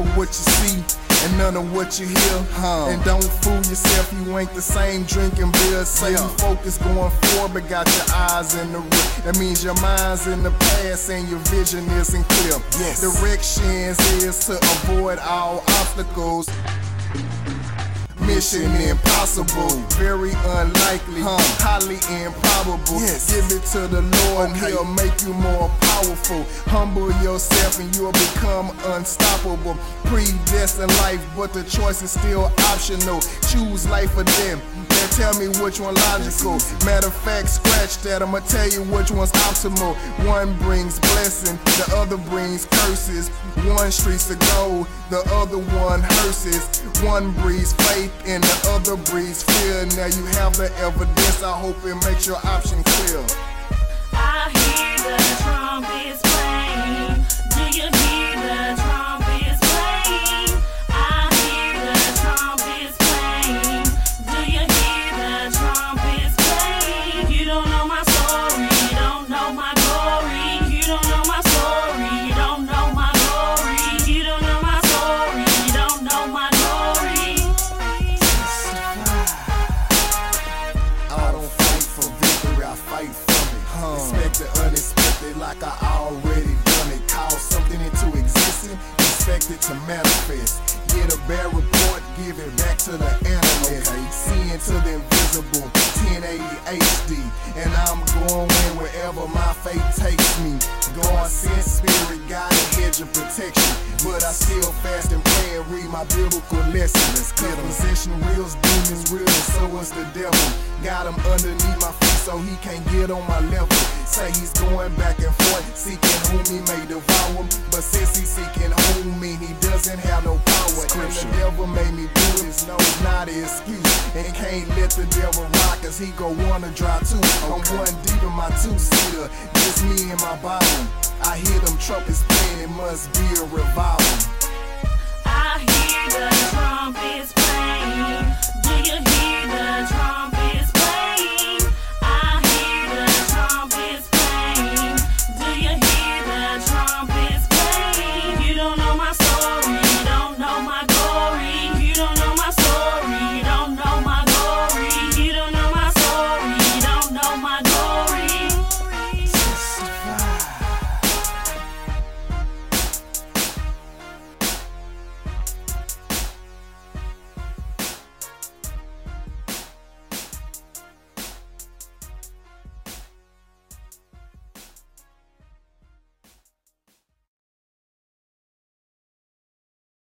of what you see and none of what you hear. And don't fool yourself, you ain't the same drinking beer. Say you focus going forward, but got your eyes in the rear. That means your mind's in the past and your vision isn't clear. Directions is to avoid all obstacles. Mission impossible, very unlikely, highly improbable. Give it to the Lord and He'll make you more powerful. Humble yourself and you'll become unstoppable. Predestined life, but the choice is still optional. Choose life or death. Now tell me which one logical. Matter of fact, scratch that, I'ma tell you which one's optimal. One brings blessing, the other brings curses. One streets to gold, the other one hearses. One breeds faith and the other breeds fear. Now you have the evidence, I hope it makes your option clear. I hear the trumpets playing. Do you hear the trumpets playing? I hear the trumpets playing. Do you hear the trumpets playing? You don't know my story, you don't know my glory. You don't know my story, you don't know my glory. You don't know my story, you don't know my glory. I don't fight for victory, I fight for it. Expect the unexpected like I already done it. Call something into existence, expect it to manifest. Get a bad report, give it back to the analyst. Seeing to the invisible, 1080 HD. And I'm going wherever my fate takes me. God sent spirit, God a hedge of protection. But I still fast and pray and read my biblical lessons. Cause possession reals demons real and so is the devil. Got him underneath my feet so he can't get on my level. Say he's going back and forth, seeking whom he may devour. But since he's seeking whom me, he doesn't have no power. And the devil made me do this, no, it's not an excuse. And can't let the devil rock, cause he gon' wanna drive too. I'm one deep in my two-seater, just me and my Bible. I hear them trumpets playing, it must be a revival. I hear the trumpets